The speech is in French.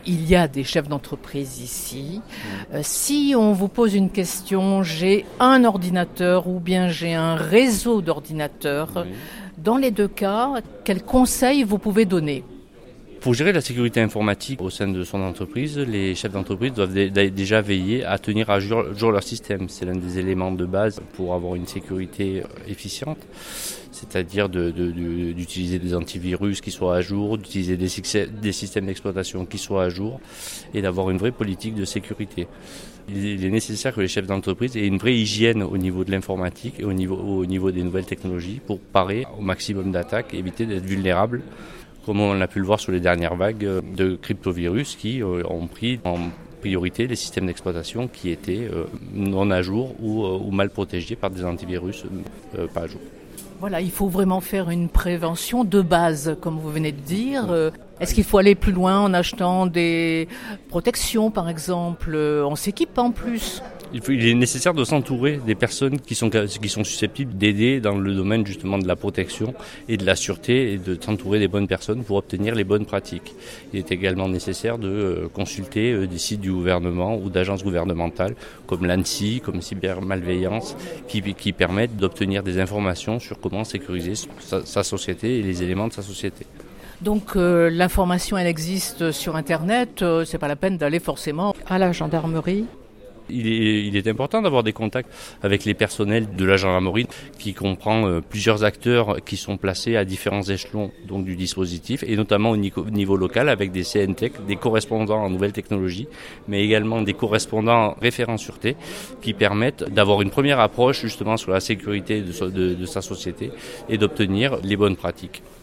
il y a des chefs d'entreprise ici. Si on vous pose une question, j'ai un ordinateur ou bien j'ai un réseau d'ordinateurs, dans les deux cas, quels conseils vous pouvez donner ? Pour gérer la sécurité informatique au sein de son entreprise, les chefs d'entreprise doivent déjà veiller à tenir à jour leur système. C'est l'un des éléments de base pour avoir une sécurité efficiente, c'est-à-dire d'utiliser des antivirus qui soient à jour, d'utiliser des systèmes d'exploitation qui soient à jour et d'avoir une vraie politique de sécurité. Il est nécessaire que les chefs d'entreprise aient une vraie hygiène au niveau de l'informatique et au niveau des nouvelles technologies pour parer au maximum d'attaques et éviter d'être vulnérables, comme on a pu le voir sur les dernières vagues de cryptovirus qui ont pris en priorité les systèmes d'exploitation qui étaient non à jour ou mal protégés par des antivirus pas à jour. Voilà, il faut vraiment faire une prévention de base, comme vous venez de dire. Est-ce qu'il faut aller plus loin en achetant des protections, par exemple, en s'équipant plus ? Il est nécessaire de s'entourer des personnes qui sont susceptibles d'aider dans le domaine justement de la protection et de la sûreté et de s'entourer des bonnes personnes pour obtenir les bonnes pratiques. Il est également nécessaire de consulter des sites du gouvernement ou d'agences gouvernementales comme l'ANSSI, comme Cybermalveillance, qui permettent d'obtenir des informations sur comment sécuriser sa société et les éléments de sa société. Donc l'information, elle existe sur Internet, c'est pas la peine d'aller forcément à la gendarmerie. Il est important d'avoir des contacts avec les personnels de la gendarmerie qui comprend plusieurs acteurs qui sont placés à différents échelons donc, du dispositif et notamment au niveau local avec des CNTech, des correspondants en nouvelles technologies, mais également des correspondants référents sûreté qui permettent d'avoir une première approche justement sur la sécurité de sa société et d'obtenir les bonnes pratiques.